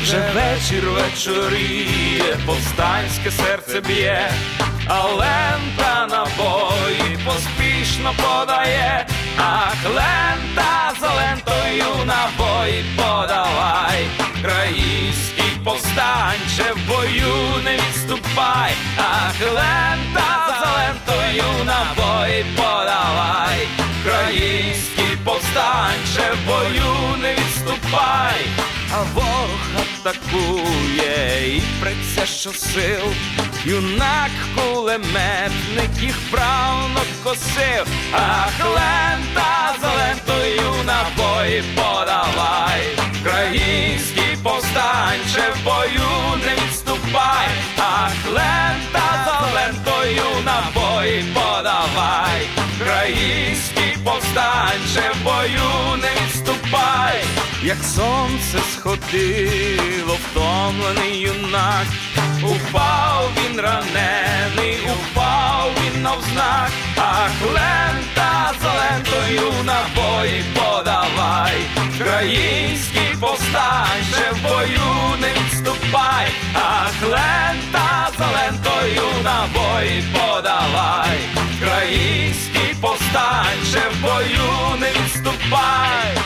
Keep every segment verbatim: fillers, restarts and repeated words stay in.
Вже вечір вечоріє, повстанське серце б'є, а лента набої поспішно подає. Ах, лента за лентою набої подавай, країнський повстанче, в бою не відступай. Ах, лента за лентою набої подавай, країнський повстанче, в бою не відступай. А ворог атакує і преться щосил, юнак кулеметник їх вправно косив. Ах, лента за лентою набої подавай, країнський повстанче, в бою не відступай. Ах, лента за лентою набої подавай, країнський повстанче, в бою не відступай. Як сонце сходило, втомлений юнак, упав він ранений, упав він навзнак. Ах, лента за лентою набої подавай, країнський повстанче, в бою не відступай. Ах, лента за лентою набої подавай, країнський повстанче, в бою не відступай.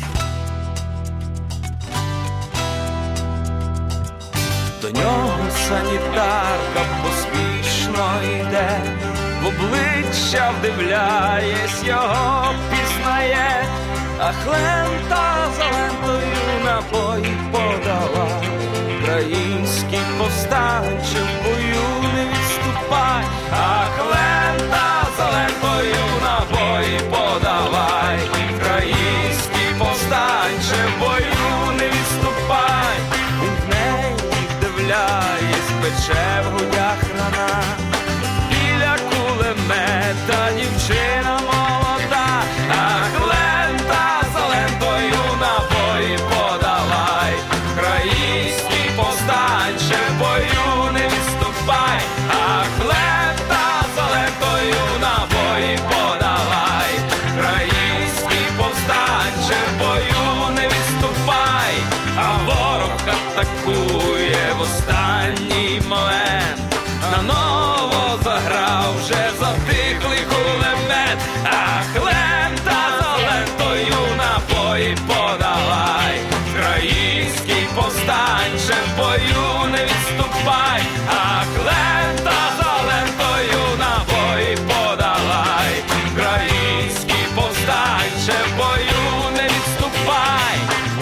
До нього санітарка поспішно йде, в обличчя вдивляєсь, його пізнає. Ах, лента за лентою набої подавай, український повстанче, в бою не відступай. Ах, лента за лентою набої подавай, український повстанче, в бою не відступай. Пече в грудях рана, біля кулемета дівчина молода. Ах, лента за лентою набої подавай, український повстанче, в бою не відступай. Ах, лента за лентою набої подавай, український повстанче, в бою не відступай. А ворог атакує в останній момент, наново заграв вже затихлий кулемет. Ах, лента за лентою набої подавай, український повстанче, в бою не відступай. Ах, лента за лентою набої подавай, український повстанче, в бою не відступай.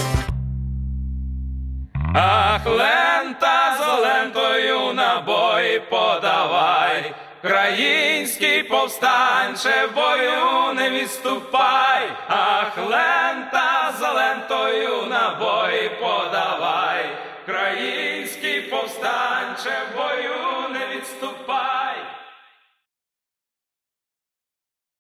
Ах, лента за лентою набої подавай, український повстанче, в бою не відступай. Ах, лента за лентою набої подавай, український повстанче, в бою